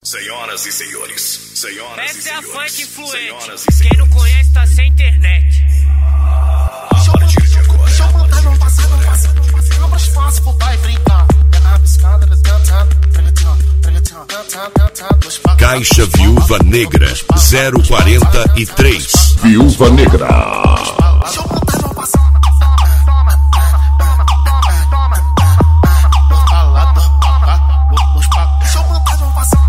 Senhoras e senhores, senhoras e senhores. Essa é a funk influente. Quem não conhece tá sem internet. A partir de agora. Deixa eu contar, não passa. Abra espaço pro pai brincar. Pega a piscada, Caixa Viúva Negra 043. Viúva Negra. Deixa eu contar, não passa. Deixa eu contar, não passa.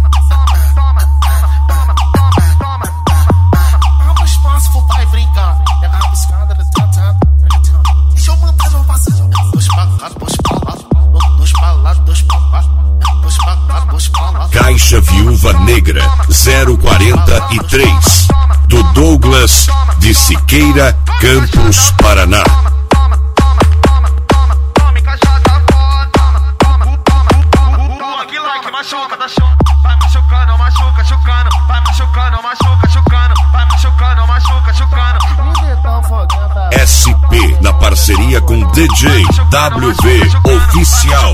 Abra espaço pro pai brincar. Pega a piscada, deixa eu contar, não passa. Caixa Viúva Negra 043. Do Douglas de Siqueira, Campos, Paraná. SP na parceria com DJ WV Oficial.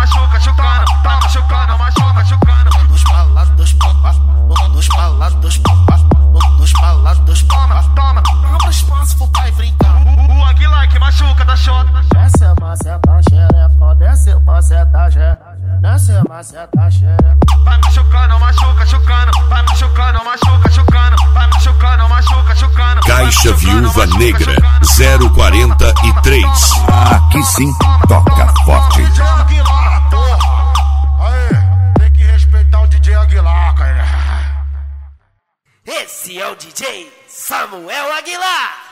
Abra espaço pro pai brincar. O Aguilar que machuca da xota. Desce, maceta, xereca. Desce, maceta, xereca. Desce, maceta, xereca. Vai machucando, machuca, chucando. Vai machucando, machuca, chucando. Vai machucando, machuca, chucando. Caixa Viúva Negra 043. Aqui sim, toca forte. DJ Aguilar, porra. Aê, tem que respeitar o DJ Aguilar, cara. Esse é o DJ Samuel Aguilar.